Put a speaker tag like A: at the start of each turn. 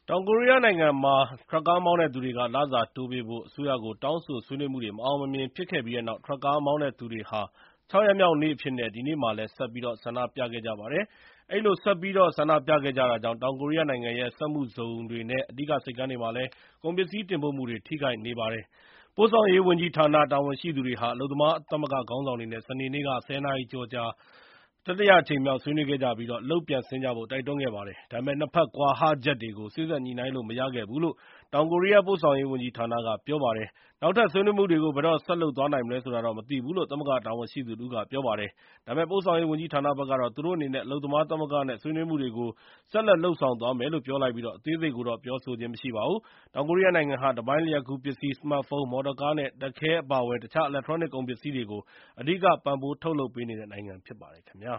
A: တောင်ကိုရီးယားနိုင်ငံမှာထရပ်ကားမောင်းတဲ့သူတွေကလစာတိုးပေးဖို့အစိုးရကိုတောင်းဆိုဆွေးနွေးမှုတွေမအောင်မမြင်ဖြစ်ခဲ့ပြီးတဲ့နောက်ထရပ်ကားမောင်းတဲ့သူတွေဟာ6 ရက်မြောက်နေ့အဖြစ်နဲ့ဒီနေ့မှာလည်းဆက်ပြီးဆန္ဒပြခဲ့ကြပါတယ်။အဲဒီလိုဆက်ပြီးဆန္ဒပြခဲ့ကြတာကြောင့်တောင်ကိုရီးယားနိုင်ငံရဲ့စက်မှုဇုံတွေနဲ့အဓိကဆိပ်ကမ်းတွေမှာလည်းကုန်ပစ္စည်းတင်ပို့မှုတွေထိခိုက်နေပါတယ်။ပို့ဆောင်ရေးဝန်ကြီးဌာနတာဝန်ရှိသူတွေဟာအလုပ်သမားသမဂ္ဂခေါင်းဆောင်တွေနဲ့စနေနေ့က10 နာရီကျော်ကြာတတိယအကြိမ်မြောက်ဆွေးနွေးခဲ့ကြပြီးအလုပ်ပြန်ဆင်းကြဖို့တိုက်တွန်းခဲ့ပါတယ်။ဒါပေမဲ့နှစ်ဖက်ကွာဟချက်တွေကိုစေ့စပ်ညှိနှိုင်းလို့မရခဲ့ဘူးလို့တောင်ကိုရီးယားပို့ဆောင်ရေးဝန်ကြီးဌာနကပြောပါတယ်။နောက်ထပ်ဆွေးနွေးမှုတွေကိုဘယ်တော့ဆက်လုပ်သွားနိုင်မလဲဆိုတာတော့မသိဘူးလို့သမဂ္ဂတာဝန်ရှိသူတဦးကပြောပါတယ်။ဒါပေမဲ့ပို့ဆောင်ရေးဝန်ကြီးဌာနဘက်ကတော့သူတို့အနေနဲ့အလုပ်သမားသမဂ္ဂနဲ့ဆွေးနွေးမှုတွေကိုဆက်လက်လုပ်ဆောင်သွားမယ်လို့ပြောလိုက်ပြီးအသေးစိတ်ကိုတော့ပြောဆိုခြင်းမရှိပါဘူး။တောင်ကိုရီးယားနိုင်ငံဟာတပိုင်းလျှပ်ကူးပစ္စည်း၊စမတ်ဖုန်း၊မော်တော်ကားနဲ့ဓာတ်ခဲအပါအဝင်တခြားအီလက်ထရောနစ်ကုန်ပစ္စည်းတွေကိုအဓိကပံ့ပိုးထုတ်လုပ်ပေးနေတဲ့နိုင်ငံဖြစ်ပါတယ်ခင်ဗျာ